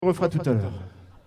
On refera tout à l'heure.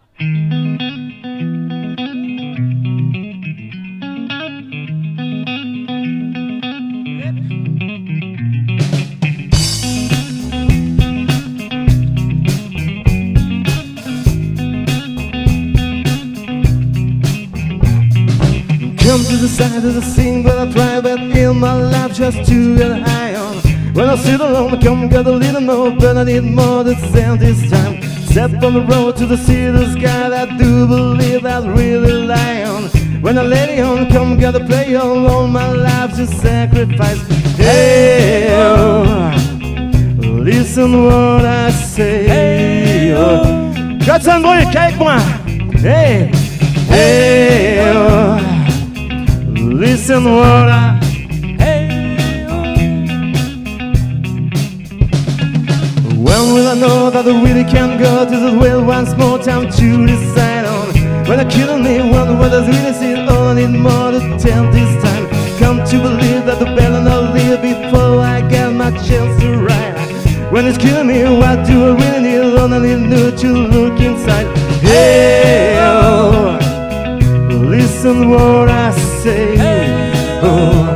Come to the side of the scene, but I try but in my life just to get high on. When I sit alone, I come get a little more, but I need more than sand this time. Step on the road to the sea, the sky, I do believe I really lie on. When I lay on, come get a play on, all my life to sacrifice. Hey, oh, listen what I say. Hey, oh, faites un bruit, avec moi. Hey, hey, oh, listen what I When will I know that I really can go to the well once more time to decide on? When I kill me, wonder what I really see. Oh, I need more to tell this time. Come to believe that the better I'll live before I get my chance to ride. When it's killing me, what do I really need? Oh, I need new to look inside. Hey, oh, listen what I say. Oh,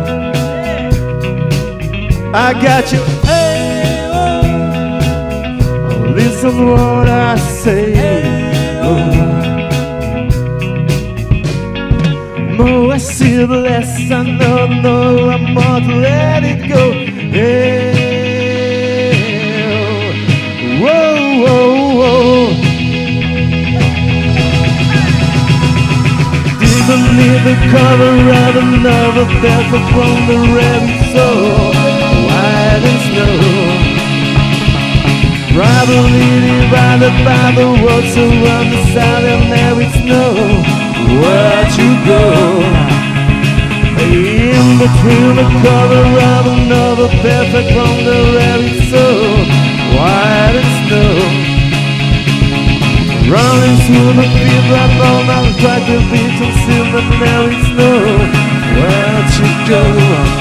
I got you. Listen what I say. More I see, the less I know. No, I'm more to let it go. Hey, whoa, whoa, whoa. Didn't need the cover of another paper from the red soul. White and snow. Probably divided by the world, so on the side and there it's no where to go. In between the cover of another perfect from the red it's so white and snow. Running through the field like all my track will be concealed, but now it's no where to go.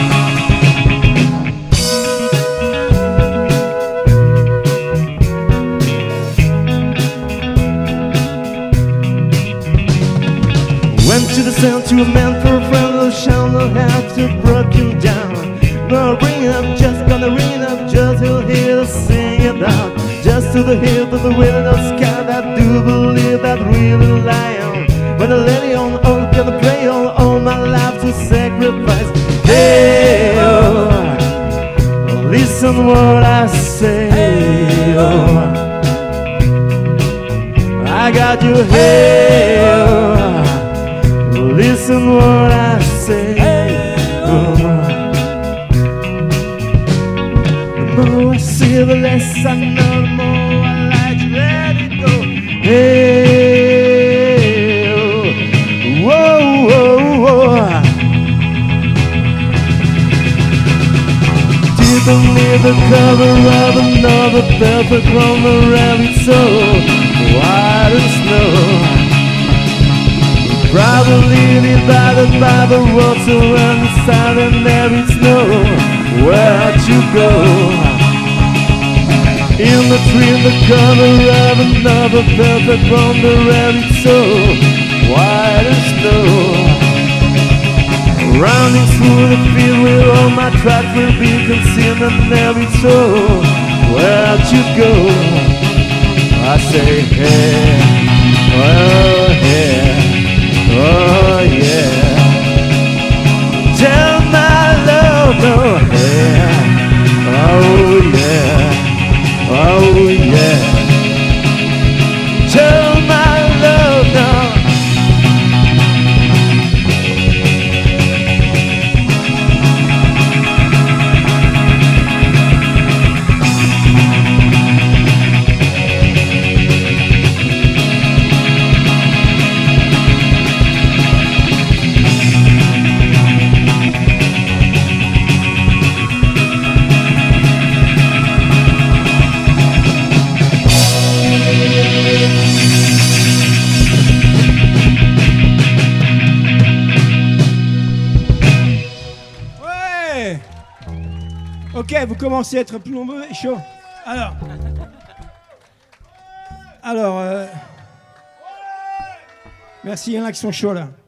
To the sound to a man for a friend who shall not have to break him down. No, ring it up, just gonna ring it up, just he'll hear us sing it out. Just to the hill of the wind of sky, I do believe that really lie on. When I lay on, oh, gonna pray on all my life to sacrifice. Hey, oh, listen what I say. Oh, I got you. Hey, oh, listen what I say. Oh. The more I see, the less I know. The more I like to let it go. Hey, oh. Whoa, whoa, whoa. Didn't need the cover of another perfect from the rabbit soul. White as snow. Probably divided by the world, so on the side and there is nowhere to go. In between the cover of another perfect from the red it's so white as snow. Running through the field where all my track will be concealed, and there is nowhere to go. I say hey, oh hey. Oh yeah, tell my love, oh yeah, oh yeah, oh yeah, tell my love now. Ok, vous commencez à être plus nombreux et chaud. Alors, merci, il y en a qui sont chauds là.